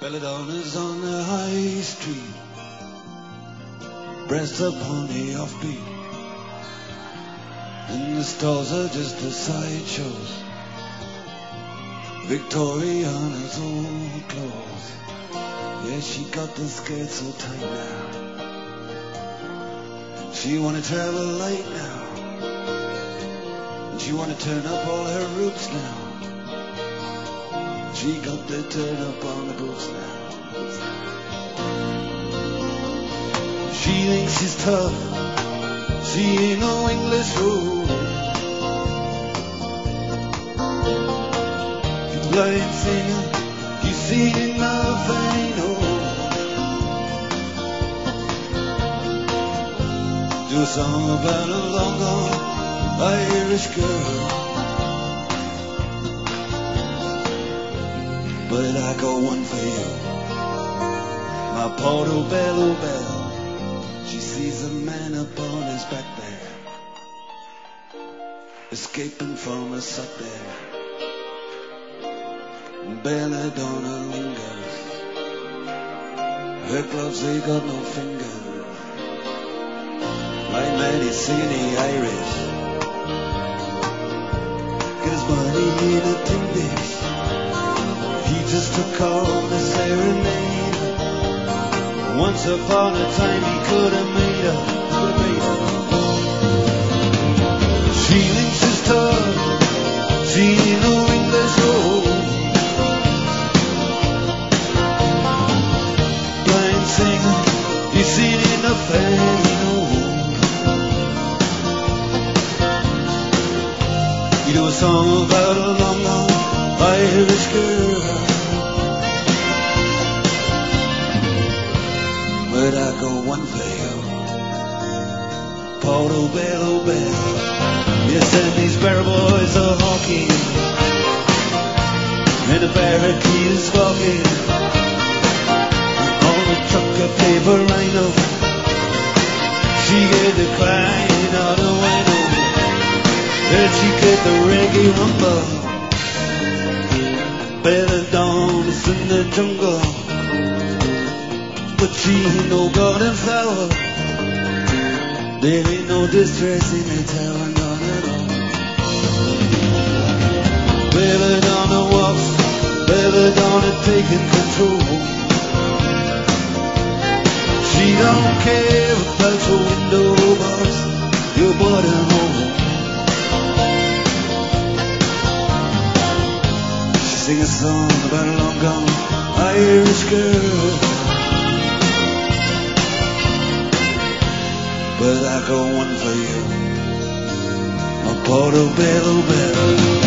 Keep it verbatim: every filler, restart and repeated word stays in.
Belladonna's on the high street, breasts upon the offbeat, and the stalls are just the sideshows. Victoriana's old clothes, yeah, she got the skirt so tight now. She wanna travel light now, and she wanna turn up all her roots now. She got the turn up on the boots now. She thinks she's tough, she ain't no English fool. She's blind singer, she's seen nothing, no. Do a song about a long gone Irish girl. But I got one for you, my Portobello Belle. She sees a man up on his back there, escaping from a suck there. Belladonna lingers, her gloves they got no fingers. My man is singing the Irish, get his money in a tin dish. He just took on the serenade. Once upon a time he could have made her, could have made her. She thinks she's tough, she ain't no English road. Blind singer, you've seen enough and you know. You do a song about a long, long Irish girl. But I got one for you, Portobello Belle. Yes, and these barrel boys are hawking, and the barracuda is squawking. On the trucker paper rhino, she get the crying out the window, and she get the reggae rumba. Belladonna's in the jungle, but she ain't no garden flower. There ain't no distress in the town, none at all. Belladonna walks, Belladonna taking control. She don't care about your window box, your bottom hole. She sing a song about a long gone Irish girl. But I got one for you, my Portobello Belle.